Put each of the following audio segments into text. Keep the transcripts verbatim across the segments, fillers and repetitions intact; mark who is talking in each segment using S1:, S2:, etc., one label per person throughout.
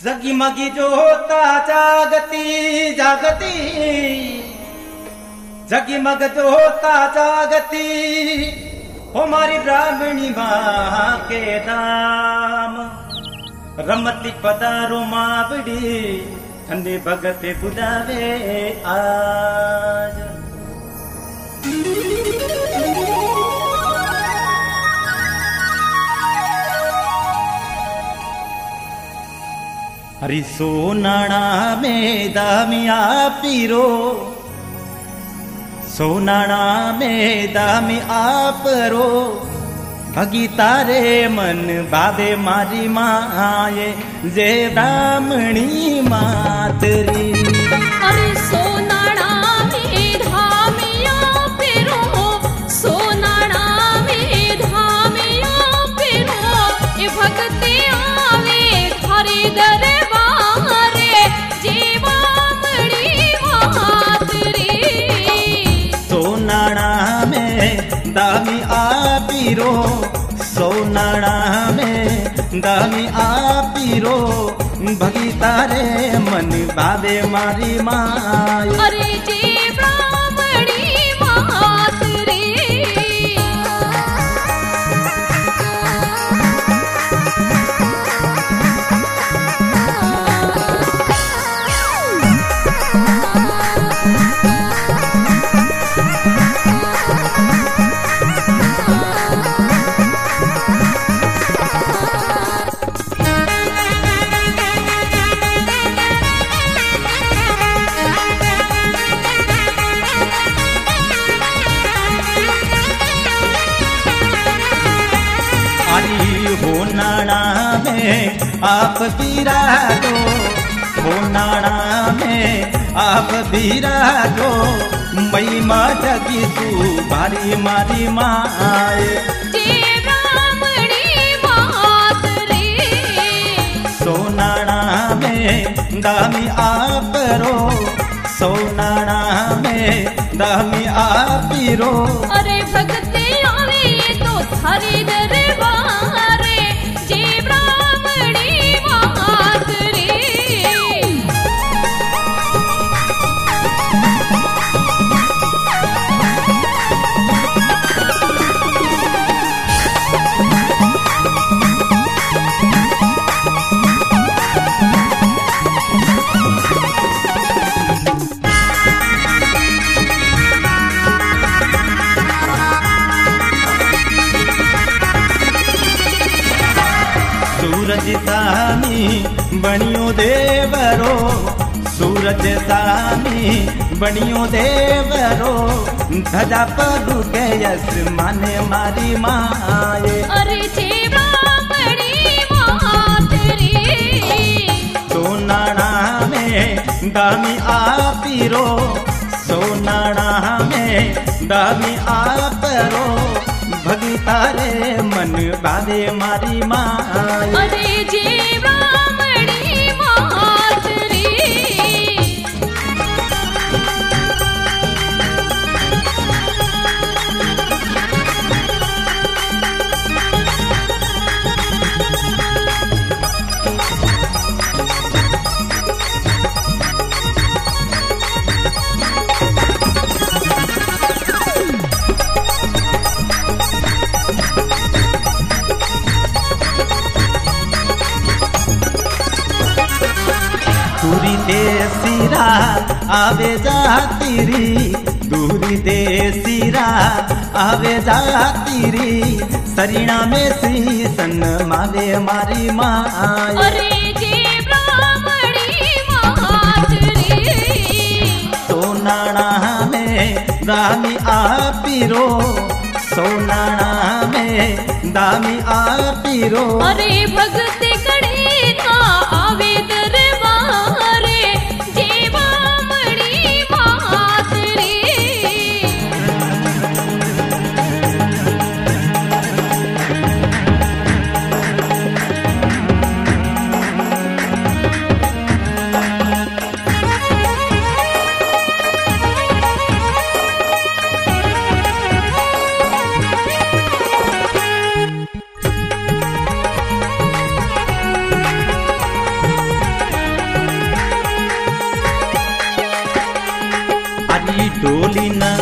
S1: जगमगी जोता जागती जागती जगमग जोता जागती हमारी ब्राह्मणी माँ के दाम रमती पदारो मावड़ी ठंडे भगते बुलावे आज। हरि सोनाणा में दामिया पीरो सोनाणा में दामी आपरो भगी तारे मन बाबे मारी माए जे ब्राह्मणी मातरी।
S2: अरे सोनाणा में धामिया पिरो सोनाणा में धामिया पिरो ए भगते आवे थारे दरबारे जे ब्राह्मणी मातरी।
S1: सोनाणा में दामी आपीरो सोनाणा में दामी आपीरो भगी तारे मन बाबे मारी माए।
S2: अरे जे ब्राह्मणी मातरी।
S1: हो नाणा में आप बिराजो हो नाणा में आप बिराजो मई माँ जगी तू भारी मारी माए।
S2: जे ब्राह्मणी मातरी।
S1: सोनाणा में दामी आपरो सोनाणा में दामी आपीरो।
S2: अरे भगते आवे तो थारे दरबारे जे ब्राह्मणी मातरी।
S1: सूरज सामी बनियो देवरो सूरज सामी बनियो देवरो धजा पडु के यस माने मारी माए।
S2: अरे जे ब्राह्मणी मातरी।
S1: सोनाणा में दामी आपीरो सोनाणा में दामी आपरो भगी तारे मन बाबे मारी माए।
S2: अरे जे ब्राह्मणी मातरी।
S1: दूरी दे सिरा आवे जातीरी दूरी दे सिरा आवे जातीरी सरीणा में सी सन मावे मारी माए।
S2: अरे जे ब्राह्मणी मातरी।
S1: सोनाणा में दामी आपीरो सोनाणा में दामी आपीरो।
S2: अरे भगते कड़े का आवे दरबारे जे ब्राह्मणी मातरी।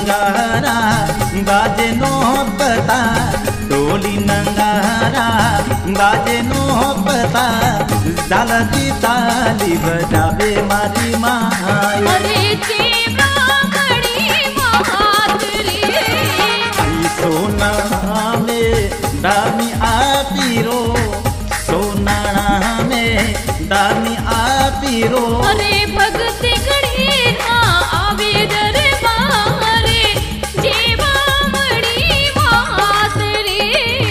S1: नंगारा बाजे नो पता टोली नंगारा बाजे नो पता झालती ताली बजावे मारी माय
S2: अरे जेव्हामणी वात रे
S1: सोना में दामी आपीरो सोना में दामी आपीरो
S2: अरे भगत गणेरा आवे दरबारे जेव्हामणी वात रे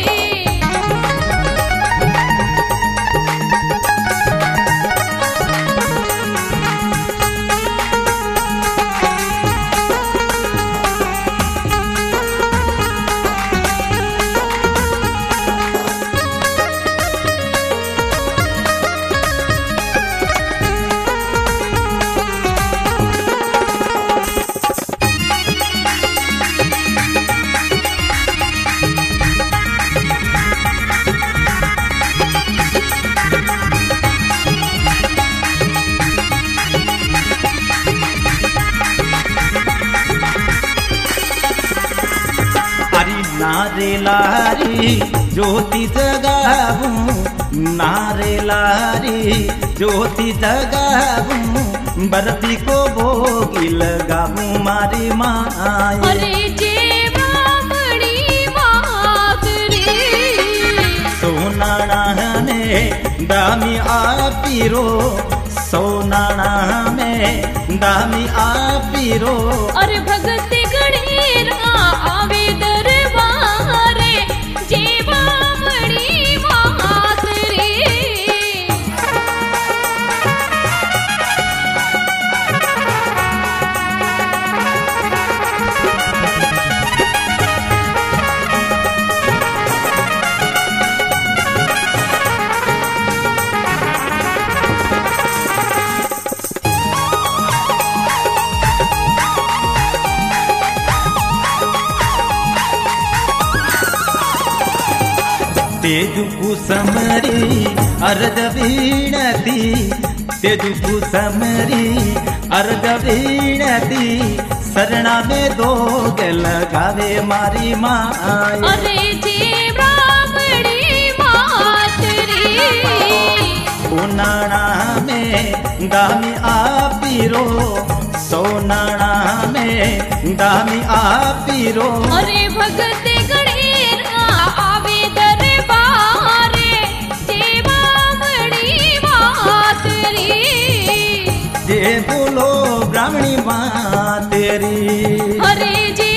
S1: नारे लारी ज्योति जगाऊं नारे लारी ज्योति जगाऊं बर्फी को भोगी लगाऊं मारी माय
S2: अरे जेव्हामणी वात रे
S1: सोनाणा में दामी आपीरो सोनाणा में दामी आपीरो
S2: अरे भगत गणेरा आवे दरबारे जेव्हामणी वात रे
S1: तेजु कुसमरी अर्ध वीणती तेजु कुसमरी अर्ध वीणती शरणा में दो लगावे मारी माय
S2: अरे जेव्हामणी वात रे
S1: सोनाणा में दामी आपीरो सोनाणा में दामी आपीरो
S2: अरे भगत गणेरा आवे दरबारे जेव्हामणी वात रे
S1: जे बोलो ब्राह्मणी माँ तेरी
S2: अरे जे